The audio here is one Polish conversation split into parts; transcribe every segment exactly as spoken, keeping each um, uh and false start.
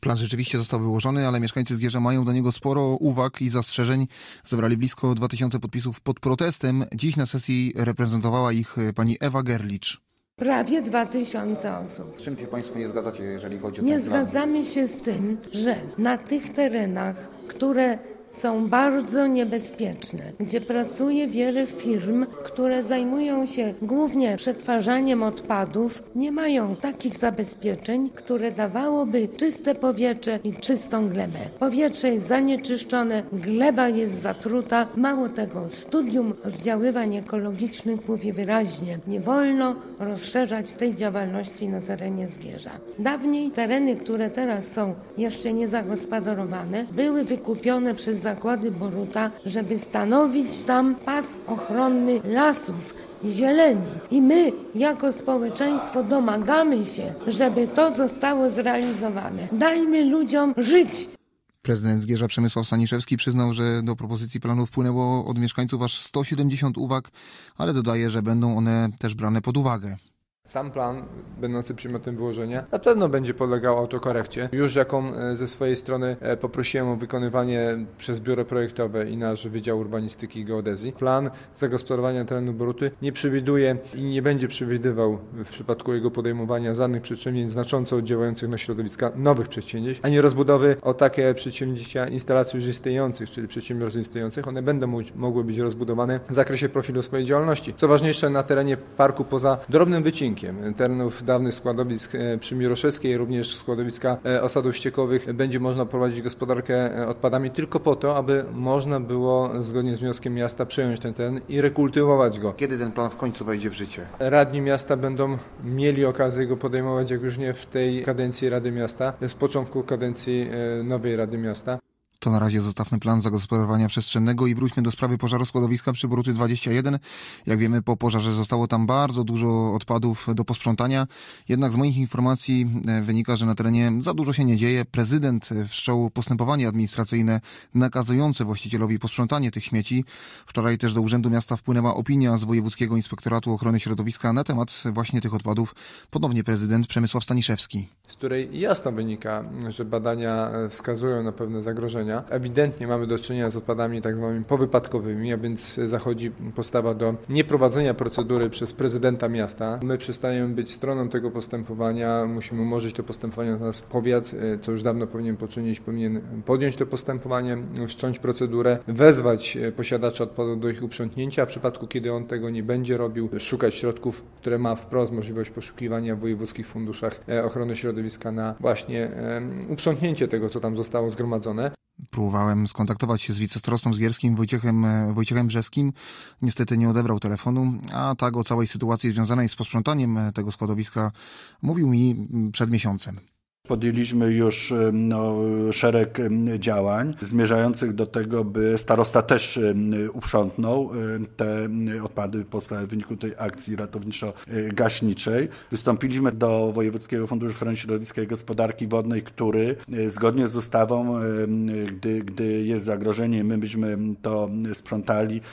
Plan rzeczywiście został wyłożony, ale mieszkańcy Zgierza mają do niego sporo uwag i zastrzeżeń. Zebrali blisko dwa tysiące podpisów pod protestem. Dziś na sesji reprezentowała ich pani Ewa Gerlicz. Prawie dwa tysiące osób. Z czym się Państwo nie zgadzacie, jeżeli chodzi o Nie ten plan? zgadzamy się z tym, że na tych terenach, które są bardzo niebezpieczne, gdzie pracuje wiele firm, które zajmują się głównie przetwarzaniem odpadów, nie mają takich zabezpieczeń, które dawałoby czyste powietrze i czystą glebę. Powietrze jest zanieczyszczone, gleba jest zatruta. Mało tego, studium oddziaływań ekologicznych mówi wyraźnie, nie wolno rozszerzać tej działalności na terenie Zgierza. Dawniej tereny, które teraz są jeszcze niezagospodarowane, były wykupione przez zakłady Boruta, żeby stanowić tam pas ochronny lasów i zieleni. I my jako społeczeństwo domagamy się, żeby to zostało zrealizowane. Dajmy ludziom żyć. Prezydent Zgierza Przemysław Staniszewski przyznał, że do propozycji planu wpłynęło od mieszkańców aż sto siedemdziesiąt uwag, ale dodaje, że będą one też brane pod uwagę. Sam plan, będący przedmiotem wyłożenia, na pewno będzie polegał autokorekcie. Już jaką ze swojej strony poprosiłem o wykonywanie przez biuro projektowe i nasz Wydział Urbanistyki i Geodezji. Plan zagospodarowania terenu Boruty nie przewiduje i nie będzie przewidywał w przypadku jego podejmowania żadnych przedsięwzięć znacząco oddziałujących na środowiska nowych przedsięwzięć, ani rozbudowy o takie przedsięwzięcia instalacji już istniejących, czyli przedsiębiorstw istniejących. One będą mogły być rozbudowane w zakresie profilu swojej działalności. Co ważniejsze, na terenie parku poza drobnym wycinkiem terenów dawnych składowisk przy Miroszewskiej, również składowiska osadów ściekowych, będzie można prowadzić gospodarkę odpadami tylko po to, aby można było zgodnie z wnioskiem miasta przejąć ten teren i rekultywować go. Kiedy ten plan w końcu wejdzie w życie? Radni miasta będą mieli okazję go podejmować, jak już nie w tej kadencji Rady Miasta, z początku kadencji nowej Rady Miasta. To na razie zostawmy plan zagospodarowania przestrzennego i wróćmy do sprawy pożaru składowiska przy Boruty dwadzieścia jeden. Jak wiemy, po pożarze zostało tam bardzo dużo odpadów do posprzątania. Jednak z moich informacji wynika, że na terenie za dużo się nie dzieje. Prezydent wszczął postępowanie administracyjne nakazujące właścicielowi posprzątanie tych śmieci. Wczoraj też do Urzędu Miasta wpłynęła opinia z Wojewódzkiego Inspektoratu Ochrony Środowiska na temat właśnie tych odpadów. Ponownie prezydent Przemysław Staniszewski. Z której jasno wynika, że badania wskazują na pewne zagrożenia. Ewidentnie mamy do czynienia z odpadami tak zwanymi powypadkowymi, a więc zachodzi postawa do nieprowadzenia procedury przez prezydenta miasta. My przestajemy być stroną tego postępowania, musimy umorzyć to postępowanie, natomiast powiat, co już dawno powinien poczynić, powinien podjąć to postępowanie, wszcząć procedurę, wezwać posiadacza odpadów do ich uprzątnięcia, a w przypadku, kiedy on tego nie będzie robił, szukać środków, które ma wprost możliwość poszukiwania w wojewódzkich funduszach ochrony środowiska na właśnie uprzątnięcie tego, co tam zostało zgromadzone. Próbowałem skontaktować się z wicestarostą zgierskim Wojciechem, Wojciechem Brzeskim. Niestety nie odebrał telefonu, a tak o całej sytuacji związanej z posprzątaniem tego składowiska mówił mi przed miesiącem. Podjęliśmy już no, szereg działań zmierzających do tego, by starosta też uprzątnął te odpady powstałe w wyniku tej akcji ratowniczo-gaśniczej. Wystąpiliśmy do Wojewódzkiego Funduszu Ochrony Środowiska i Gospodarki Wodnej, który zgodnie z ustawą, gdy, gdy jest zagrożenie, my byśmy to sprzątali,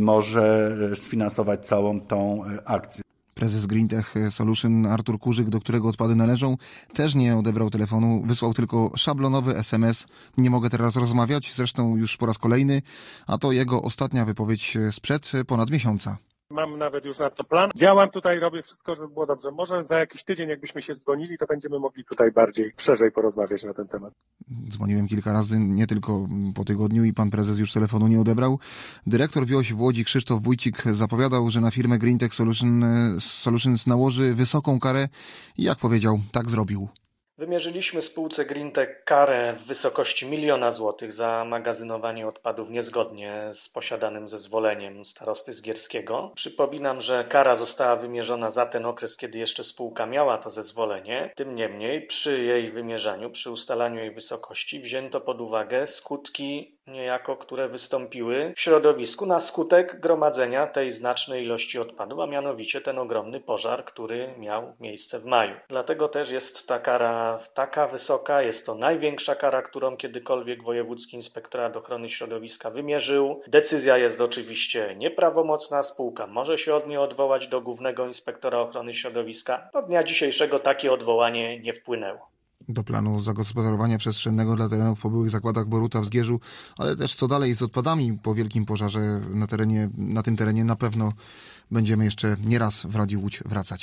może sfinansować całą tą akcję. Prezes Greentech Solution Artur Kurzyk, do którego odpady należą, też nie odebrał telefonu, wysłał tylko szablonowy es em es. Nie mogę teraz rozmawiać, zresztą już po raz kolejny, a to jego ostatnia wypowiedź sprzed ponad miesiąca. Mam nawet już na to plan. Działam tutaj, robię wszystko, żeby było dobrze. Może za jakiś tydzień, jakbyśmy się dzwonili, to będziemy mogli tutaj bardziej, szerzej porozmawiać na ten temat. Dzwoniłem kilka razy, nie tylko po tygodniu i pan prezes już telefonu nie odebrał. Dyrektor Wioś w Łodzi Krzysztof Wójcik zapowiadał, że na firmę Greentech Solution, Solutions nałoży wysoką karę i jak powiedział, tak zrobił. Wymierzyliśmy spółce Greentech karę w wysokości miliona złotych za magazynowanie odpadów niezgodnie z posiadanym zezwoleniem starosty zgierskiego. Przypominam, że kara została wymierzona za ten okres, kiedy jeszcze spółka miała to zezwolenie. Tym niemniej przy jej wymierzaniu, przy ustalaniu jej wysokości wzięto pod uwagę skutki niejako, które wystąpiły w środowisku na skutek gromadzenia tej znacznej ilości odpadów, a mianowicie ten ogromny pożar, który miał miejsce w maju. Dlatego też jest ta kara taka wysoka, jest to największa kara, którą kiedykolwiek Wojewódzki Inspektorat Ochrony Środowiska wymierzył. Decyzja jest oczywiście nieprawomocna, spółka może się od niej odwołać do Głównego Inspektora Ochrony Środowiska. Do dnia dzisiejszego takie odwołanie nie wpłynęło. Do planu zagospodarowania przestrzennego dla terenów po byłych zakładach Boruta w Zgierzu, ale też co dalej z odpadami po wielkim pożarze na terenie, na tym terenie na pewno będziemy jeszcze nie raz w Radiu Łódź wracać.